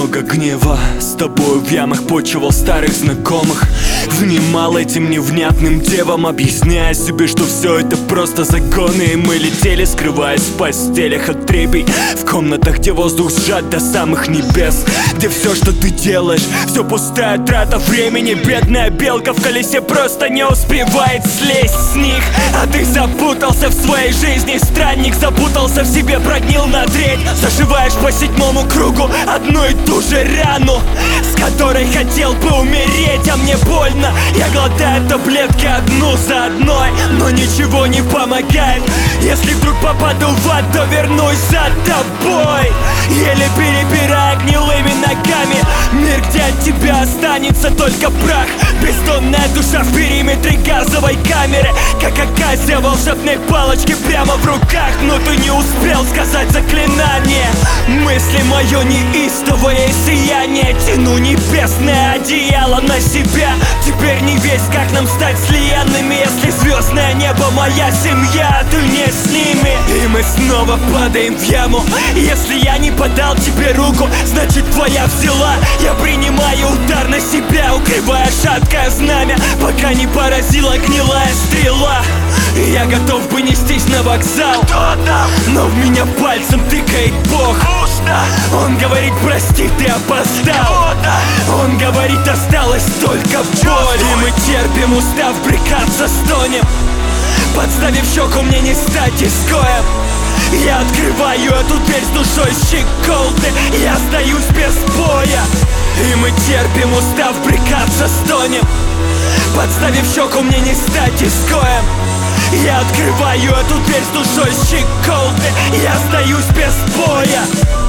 много гнева. С тобой в ямах почивал старых знакомых. Внимал этим невнятным девам, объясняя себе, что все это просто загоны. И мы летели, скрываясь в постелях от трепей, в комнатах, где воздух сжат до самых небес, где все, что ты делаешь, все пустая трата времени. Бедная белка в колесе просто не успевает слезть с них. А ты запутался в своей жизни, странник, запутался в себе, прогнил на треть. Заживаешь по 7-му кругу одну и ту же рану, с которой хотел бы умереть. А мне больно, я глотаю таблетки одну за одной, но ничего не помогает. Если вдруг попаду в ад, то вернусь за тобой, еле перебирая гнилыми ногами мир, где от тебя останется только прах. Бездонная душа в периметре газовой камеры, как оказия волшебной палочки прямо в руках. Но ты не успел сказать заклинание. Мысли мое неистовое сияние, тяну небесное одеяло на себя. Теперь не весть, как нам стать слиянными, если звездное небо моя семья, ты не с ними. И мы снова падаем в яму. Если я не подал тебе руку, значит твоя взяла. Я принимаю удар на себя, укрывая шаткое знамя, пока не поразила гнилая стрела. И я готов бы нестись на вокзал, но в меня пальцем тыкает Бог. Он говорит: прости, ты опоздал. Он говорит: осталась только боль. И мы терпим, устав брыкаться, стонем, подставив щеку, мне не стать изгоем. Я открываю эту дверь с душой щеколды, я сдаюсь без боя. И мы терпим, устав брыкаться, стонем, подставив щеку, мне не стать изгоем. Я открываю эту дверь с душой щеколды, я сдаюсь без боя.